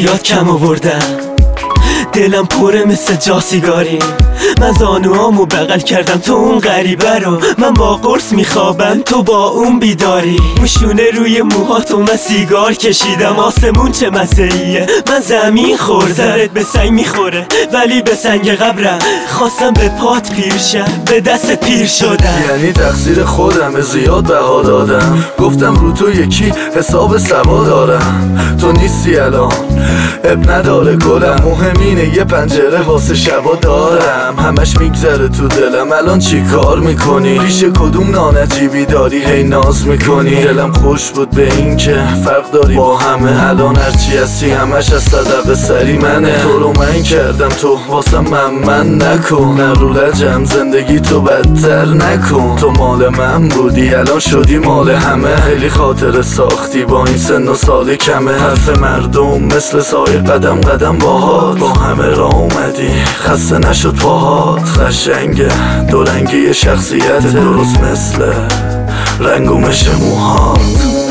زیاد کم آوردم، دلم پره مثل جا سیگاری. من زانوامو بغل کردم تو اون غریبه رو، من با قرص میخوابم تو با اون بیداری. موشونه روی موهاتو من سیگار کشیدم، آسمون چه مسئلیه من زمین خورد. سرت به سنگ میخوره ولی به سنگ قبرم، خواستم به پات پیرشم به دست پیر شدم. یعنی تقصیر خودم زیاد بها دادم، گفتم رو تو یکی حساب سوا دارم. تو نیستی الان اب نداره گلم، مهم اینه یه پنجره واسه شبا دارم. همش میگذره تو دلم الان چی کار میکنی، پیش کدوم نانجیبی داری هی ناز میکنی. دلم خوش بود به این که فرق داری با همه، الان هرچی هستی همش از صدق سری منه. تو رو من کردم تو واسه من نکن، نه رو لجم زندگی تو بدتر نکن. تو مال من بودی الان شدی مال همه، خیلی خاطر ساختی با این سن و سال کمه. حرف مردم مثل سایه قدم قدم باهات، با همه راه اومدی خسته نشد پاهات. قشنگه دورنگی شخصیت درست مثل رنگ و مش موهات.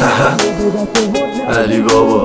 علی بابا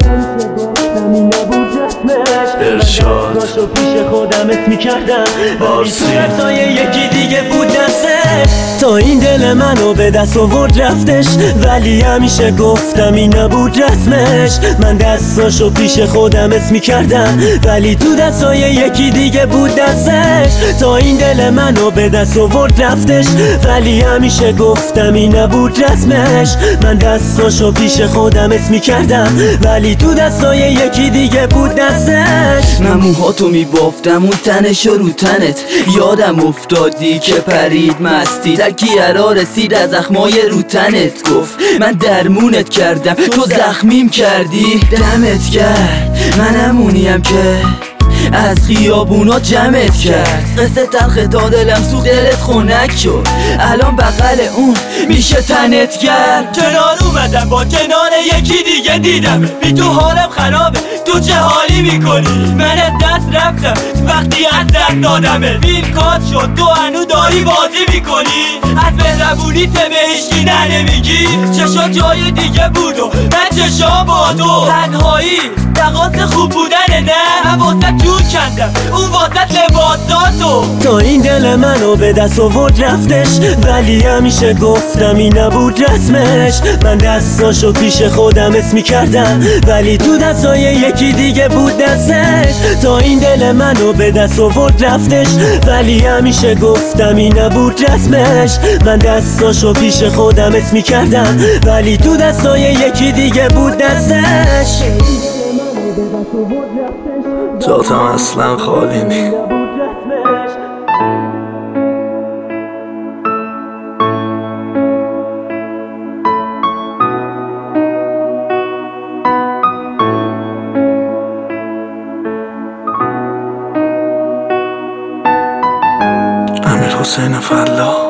ارشاد داشو پیش خودم اسم میکردم، ولی تو رفتای یکی دیگه بود دستش. تا این دل منو به دست آورد رفتش، ولی همیشه گفتم این نبود رسمش. من دستاشو پیش خودم اسم میکردم، ولی تو دستای یکی دیگه بود دستش. تا این دل منو به دست آورد رفتش، ولی همیشه گفتم این نبود رسمش. من دستاشو پیش خودم اسم میکردم، ولی تو دستای یکی دیگه بود دستش. من موهاتو میبافتم اون تنش رو تنت، یادم افتادی که پرید مستی. تکیه رسید از زخمای رو تنت، گفت من درمونت کردم تو زخمیم کردی. دمت کرد منمونیم که از خیابونا جمعت کرد. قصه تلخ تا دلم سوخت دلت خنک شد، الان بغل اون میشه تنت کرد. کنار اومدم با کنار یکی دیگه دیدم، بی تو حالم خرابه تو چه حالی میکنی. من از دست رفتم وقتی از دست دادمه، ویل کات شد تو هنو داری بازی میکنی. از مهربونی به هیچکی نمیگی، چشا جای دیگه بود و من چشا با تو. تنهایی تقاس خوب بودنه نه، من واسه جور کندم اون واسه لباساتو. تا این دل منو به دست آورد رفتش، ولی همیشه گفتم این نبود رسمش. من دستاشو پیش خودم اسم میکردم، ولی تو دستای یکی دیگه بود دستش. تا این دل منو به دست آورد رفتش، ولی همیشه گفتم این نبود رسمش. من دستاشو پیش خودم اسم میکردم، ولی تو دستای یکی دیگه بود دستش. جاتم اصلا خالی نی. امیر حسین فلاح